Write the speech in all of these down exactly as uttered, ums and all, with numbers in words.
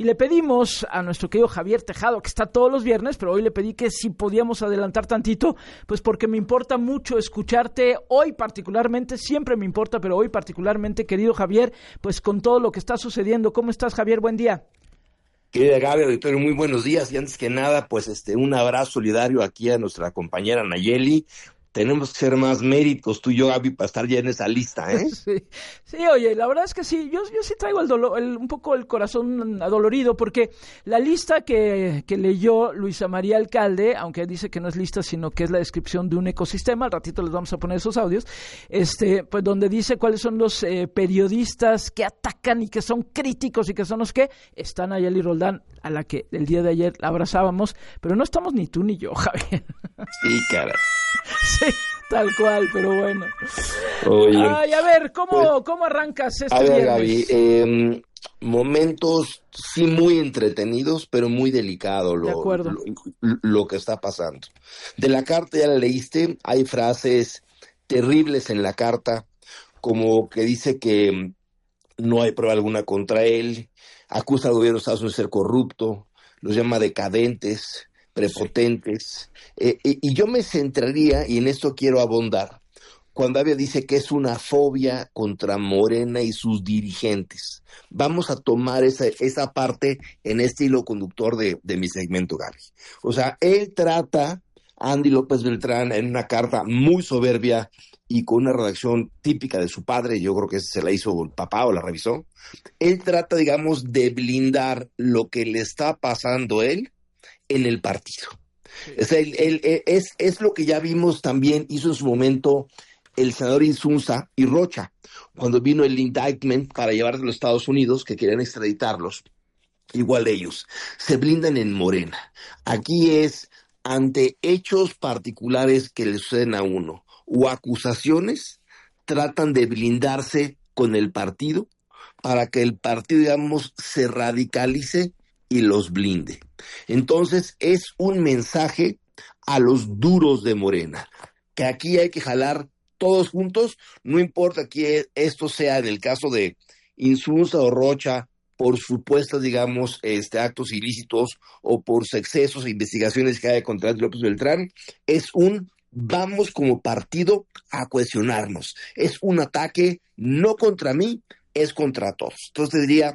y le pedimos a nuestro querido Javier Tejado, que está todos los viernes, pero hoy le pedí que si podíamos adelantar tantito, pues porque me importa mucho escucharte hoy particularmente, siempre me importa, pero hoy particularmente, querido Javier, pues con todo lo que está sucediendo. ¿Cómo estás, Javier? Buen día. Querida Gaby, auditorio, muy buenos días, y antes que nada, pues este un abrazo solidario aquí a nuestra compañera Nayeli. Tenemos que ser más médicos, tú y yo, Gaby, para estar ya en esa lista, ¿eh? Sí, sí, oye, la verdad es que sí, yo, yo sí traigo el dolor, el, un poco el corazón adolorido, porque la lista que, que leyó Luisa María Alcalde, aunque dice que no es lista, sino que es la descripción de un ecosistema, al ratito les vamos a poner esos audios, este, pues donde dice cuáles son los eh, periodistas que atacan y que son críticos y que son los que, está Nayeli Roldán, a la que el día de ayer la abrazábamos, pero no estamos ni tú ni yo, Javier. Sí, cara. Sí, tal cual, pero bueno. Oye, Ay, a ver, ¿cómo, pues, ¿cómo arrancas este a ver, viernes? Gaby, eh, momentos sí muy entretenidos, pero muy delicado De lo, acuerdo. lo, lo que está pasando. De la carta, ya la leíste, hay frases terribles en la carta, como que dice que no hay prueba alguna contra él, acusa al gobierno de Estados Unidos de ser corrupto, los llama decadentes, prepotentes, eh, y, y yo me centraría, y en esto quiero abondar, cuando Avia dice que es una fobia contra Morena y sus dirigentes. Vamos a tomar esa, esa parte en este hilo conductor de, de mi segmento, Gaby. O sea, él trata a Andy López Beltrán en una carta muy soberbia y con una redacción típica de su padre, yo creo que se la hizo el papá o la revisó. Él trata, digamos, de blindar lo que le está pasando a él en el partido. Sí. O sea, él, él, él, es, es lo que ya vimos también, hizo en su momento el senador Insunza y Rocha, cuando vino el indictment para llevarlos a los Estados Unidos, que querían extraditarlos. Igual ellos, se blindan en Morena. Aquí es ante hechos particulares que le suceden a uno, o acusaciones, tratan de blindarse con el partido, para que el partido, digamos, se radicalice y los blinde. Entonces es un mensaje a los duros de Morena, que aquí hay que jalar todos juntos, no importa que esto sea en el caso de Insunza o Rocha, por supuestos, digamos, este, actos ilícitos o por excesos e investigaciones que hay contra López Beltrán, es un vamos como partido a cohesionarnos. Es un ataque no contra mí, es contra todos. Entonces diría,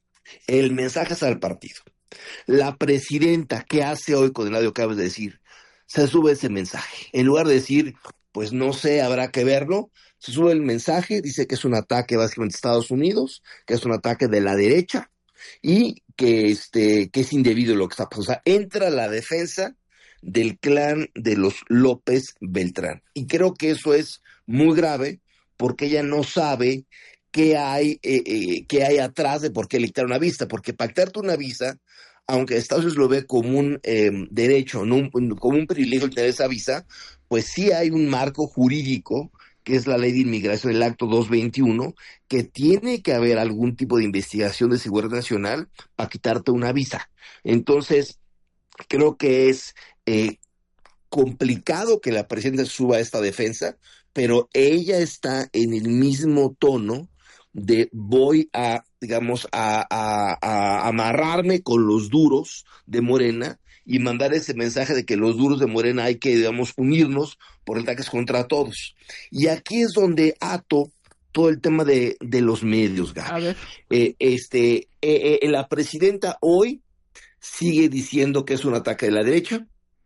el mensaje es al partido. La presidenta, ¿qué hace hoy con el audio que acabas de decir? Se sube ese mensaje. En lugar de decir, pues no sé, habrá que verlo, se sube el mensaje, dice que es un ataque básicamente a Estados Unidos, que es un ataque de la derecha y que, este, que es indebido lo que está pasando. O sea, entra la defensa del clan de los López Beltrán. Y creo que eso es muy grave porque ella no sabe qué hay, eh, eh, qué hay atrás de por qué le quitaron una visa, porque pactarte una visa, aunque Estados Unidos lo ve como un eh, derecho, no un, como un privilegio el tener esa visa, pues sí hay un marco jurídico, que es la ley de inmigración, el acto doscientos veintiuno, que tiene que haber algún tipo de investigación de seguridad nacional para quitarte una visa. Entonces, creo que es eh, complicado que la presidenta suba esta defensa, pero ella está en el mismo tono de voy a, digamos, a, a, a amarrarme con los duros de Morena y mandar ese mensaje de que los duros de Morena hay que, digamos, unirnos por ataques contra todos. Y aquí es donde ato todo el tema de, de los medios, Gaby. A ver. Eh, este, eh, eh, la presidenta hoy sigue diciendo que es un ataque de la derecha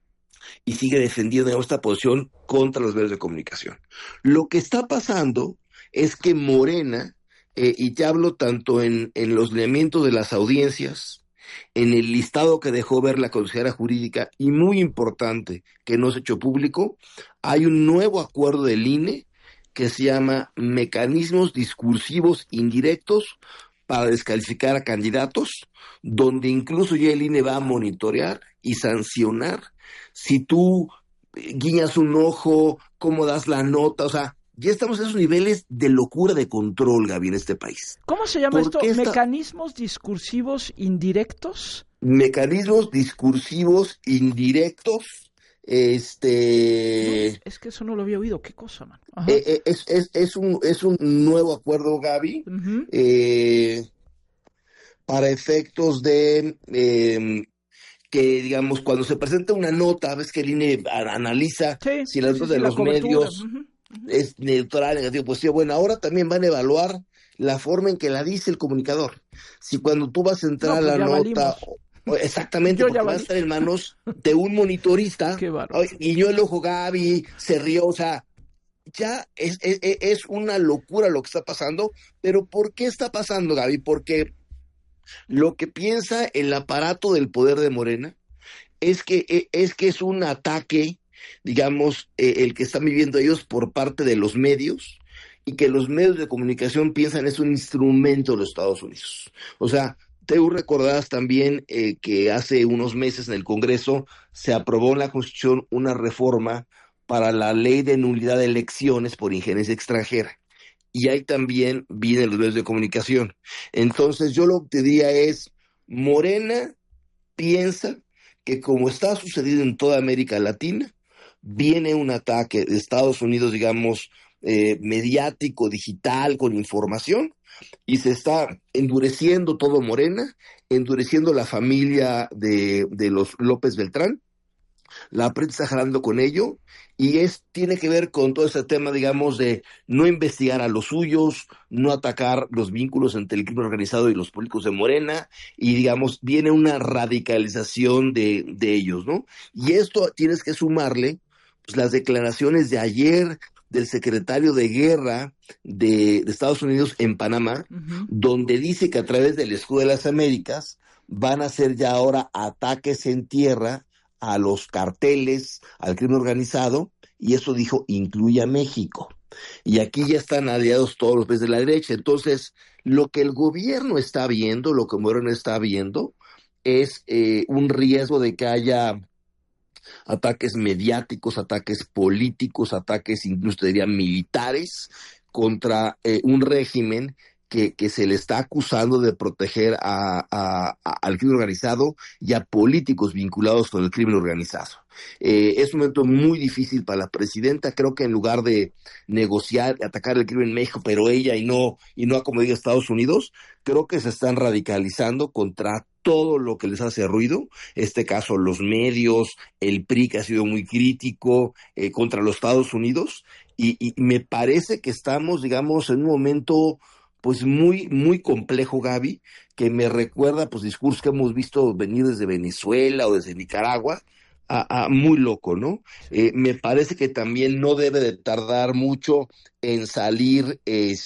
y sigue defendiendo esta posición contra los medios de comunicación. Lo que está pasando es que Morena, eh, y te hablo tanto en, en los lineamientos de las audiencias, en el listado que dejó ver la consejera jurídica, y muy importante, que no se ha hecho público, hay un nuevo acuerdo del I N E que se llama Mecanismos Discursivos Indirectos para descalificar a candidatos, donde incluso ya el I N E va a monitorear y sancionar si tú guiñas un ojo, cómo das la nota, o sea, ya estamos en esos niveles de locura de control, Gaby, en este país. ¿Cómo se llama esto? Esta... ¿Mecanismos discursivos indirectos? Mecanismos discursivos indirectos, este... No, es que eso no lo había oído, ¿qué cosa, man? Eh, es, es, es, un, es un nuevo acuerdo, Gaby, uh-huh. eh, para efectos de eh, que, digamos, cuando se presenta una nota, ves que el I N E analiza Sí, si la sí, nota sí, de la los cobertura. medios Uh-huh, uh-huh. es neutral, negativo, positivo. Bueno, ahora también van a evaluar la forma en que la dice el comunicador. Si cuando tú vas a entrar No, a pues la ya nota, valimos. o- exactamente, Yo ya porque va a valí. estar en manos de un monitorista, Qué bárbaro. ay, guiñó el ojo Gaby, se rió, o sea, ya es, es, es una locura lo que está pasando, pero ¿por qué está pasando, Gaby? Porque lo que piensa el aparato del poder de Morena es que es, que es un ataque, digamos, eh, el que están viviendo ellos por parte de los medios, y que los medios de comunicación piensan es un instrumento de los Estados Unidos. O sea, tú recordarás también eh, que hace unos meses en el Congreso se aprobó en la Constitución una reforma para la ley de nulidad de elecciones por injerencia extranjera. Y ahí también vienen los medios de comunicación. Entonces yo lo que te diría es, Morena piensa que como está sucediendo en toda América Latina, viene un ataque de Estados Unidos, digamos, eh, mediático, digital, con información, y se está endureciendo todo Morena, endureciendo la familia de, de los López Beltrán, la prensa está jalando con ello, y es tiene que ver con todo ese tema, digamos, de no investigar a los suyos, no atacar los vínculos entre el crimen organizado y los políticos de Morena, y digamos, viene una radicalización de, de ellos, ¿no? Y esto tienes que sumarle pues, las declaraciones de ayer del secretario de Guerra de, de Estados Unidos en Panamá, uh-huh. donde dice que a través del Escudo de las Américas van a hacer ya ahora ataques en tierra a los carteles, al crimen organizado, y eso dijo, incluye a México. Y aquí ya están aliados todos los países de la derecha. Entonces, lo que el gobierno está viendo, lo que Moreno está viendo, es eh, un riesgo de que haya ataques mediáticos, ataques políticos, ataques incluso diría militares contra eh, un régimen Que, que se le está acusando de proteger a, a, a, al crimen organizado y a políticos vinculados con el crimen organizado. Eh, es un momento muy difícil para la presidenta. Creo que en lugar de negociar, atacar el crimen en México, pero ella y no, y no como diga Estados Unidos, creo que se están radicalizando contra todo lo que les hace ruido. Este caso, los medios, el P R I que ha sido muy crítico eh, contra los Estados Unidos, y, y me parece que estamos, digamos, en un momento pues muy, muy complejo, Gaby, que me recuerda pues discursos que hemos visto venir desde Venezuela o desde Nicaragua, a, a muy loco, ¿no? Eh, me parece que también no debe de tardar mucho en salir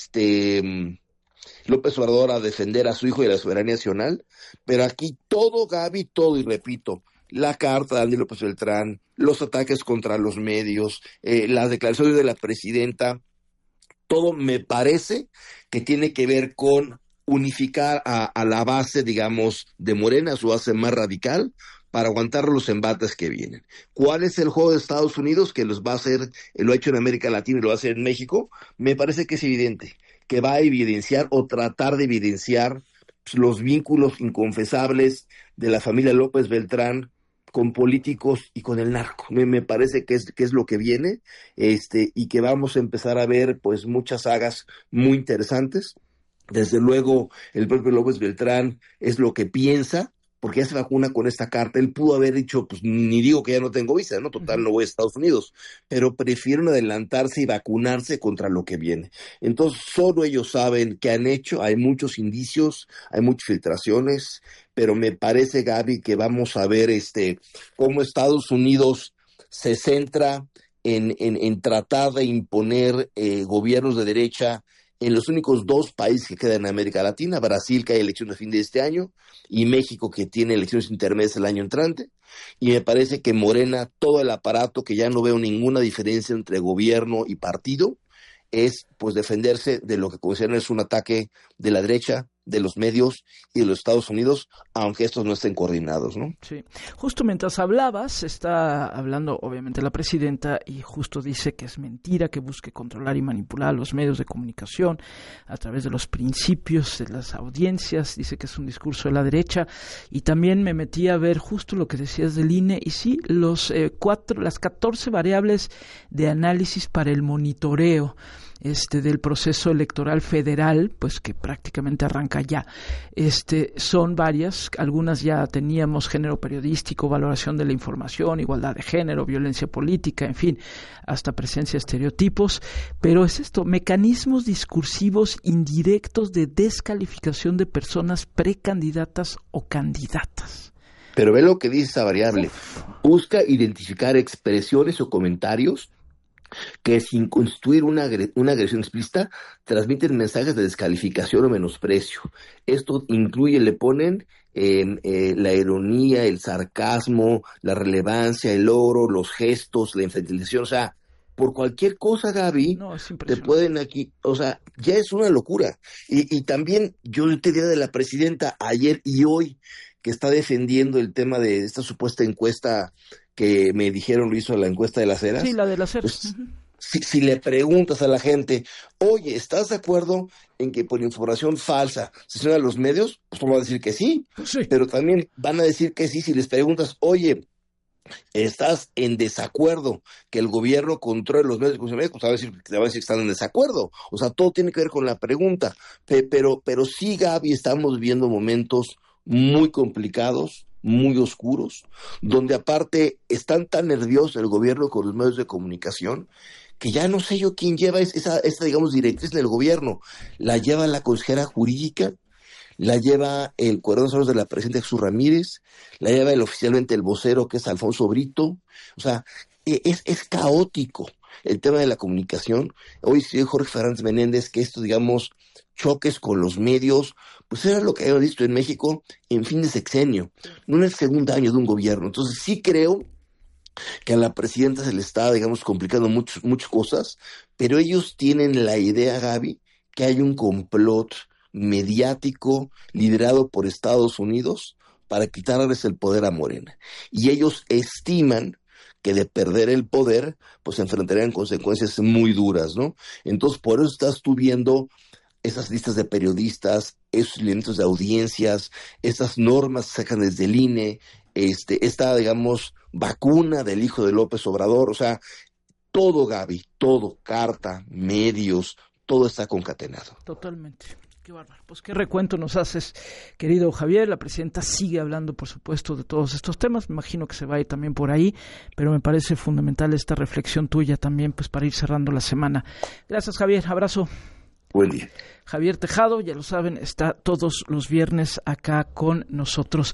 este López Obrador a defender a su hijo y a la soberanía nacional, pero aquí todo, Gaby, todo, y repito, la carta de Daniel López Beltrán, los ataques contra los medios, eh, las declaraciones de la presidenta, todo me parece que tiene que ver con unificar a, a la base, digamos, de Morena, su base más radical, para aguantar los embates que vienen. ¿Cuál es el juego de Estados Unidos que los va a hacer, lo ha hecho en América Latina y lo va a hacer en México? Me parece que es evidente, que va a evidenciar o tratar de evidenciar pues, los vínculos inconfesables de la familia López Beltrán con políticos y con el narco. Me, me parece que es, que es lo que viene, este, y que vamos a empezar a ver pues muchas sagas muy interesantes. Desde luego, el propio López Beltrán es lo que piensa, porque ya se vacuna con esta carta. Él pudo haber dicho, pues ni digo que ya no tengo visa, ¿no? Total, no voy a Estados Unidos, pero prefieren adelantarse y vacunarse contra lo que viene. Entonces, solo ellos saben qué han hecho. Hay muchos indicios, hay muchas filtraciones, pero me parece, Gaby, que vamos a ver este cómo Estados Unidos se centra en, en, en tratar de imponer eh, gobiernos de derecha en los únicos dos países que quedan en América Latina, Brasil, que hay elecciones a fin de este año, y México, que tiene elecciones intermedias el año entrante. Y me parece que Morena, todo el aparato, que ya no veo ninguna diferencia entre gobierno y partido, es pues defenderse de lo que consideran es un ataque de la derecha, de los medios y de los Estados Unidos, aunque estos no estén coordinados, ¿no? Sí. Justo mientras hablabas, está hablando obviamente la presidenta y justo dice que es mentira que busque controlar y manipular a los medios de comunicación a través de los principios de las audiencias. Dice que es un discurso de la derecha, y también me metí a ver justo lo que decías del I N E, y sí, los eh, cuatro, las catorce variables de análisis para el monitoreo. este del proceso electoral federal, pues que prácticamente arranca ya. Este son varias, algunas ya teníamos: género periodístico, valoración de la información, igualdad de género, violencia política, en fin, hasta presencia de estereotipos. Pero es esto, mecanismos discursivos indirectos de descalificación de personas precandidatas o candidatas. Pero ve lo que dice esa variable. Busca identificar expresiones o comentarios que, sin constituir una, agre- una agresión explícita, transmiten mensajes de descalificación o menosprecio. Esto incluye, le ponen eh, eh, la ironía, el sarcasmo, la relevancia, el oro, los gestos, la infantilización. O sea, por cualquier cosa, Gaby, no, es te pueden aquí, o sea, ya es una locura. Y, y también yo te diría de la presidenta ayer y hoy, que está defendiendo el tema de esta supuesta encuesta que me dijeron lo hizo la encuesta de las Heras. Sí, la de las Heras. Pues, uh-huh. si, si le preguntas a la gente, oye, ¿estás de acuerdo en que por información falsa se suenan los medios? Pues van a decir que sí, pues sí, pero también van a decir que sí si les preguntas, oye, ¿estás en desacuerdo que el gobierno controle los medios de comunicación? Pues te va a decir, te va a decir que están en desacuerdo. O sea, todo tiene que ver con la pregunta. Pero, pero sí, Gaby, estamos viendo momentos muy complicados, muy oscuros, donde aparte están tan nerviosos el gobierno con los medios de comunicación que ya no sé yo quién lleva esa, esa digamos, directriz del gobierno. La lleva la consejera jurídica, la lleva el coordinador de la presidenta Jesús Ramírez, la lleva el oficialmente el vocero, que es Alfonso Brito. O sea, es, es caótico el tema de la comunicación. Hoy sí Jorge Fernández Menéndez que estos, digamos, choques con los medios, pues era lo que habíamos visto en México en fin de sexenio, no en el segundo año de un gobierno. Entonces sí creo que a la presidenta se le está, digamos, complicando muchas muchas cosas, pero ellos tienen la idea, Gaby, que hay un complot mediático liderado por Estados Unidos para quitarles el poder a Morena. Y ellos estiman que de perder el poder, pues se enfrentarían consecuencias muy duras, ¿no? Entonces, por eso estás tú viendo esas listas de periodistas, esos lineamientos de audiencias, estas normas que sacan desde el I N E, este, esta, digamos, vacuna del hijo de López Obrador. O sea, todo, Gaby, todo, carta, medios, todo está concatenado. Totalmente. Qué bárbaro. Pues qué recuento nos haces, querido Javier. La presidenta sigue hablando, por supuesto, de todos estos temas. Me imagino que se va a ir también por ahí, pero me parece fundamental esta reflexión tuya también, pues para ir cerrando la semana. Gracias, Javier. Abrazo. Buen día. Javier Tejado, ya lo saben, está todos los viernes acá con nosotros.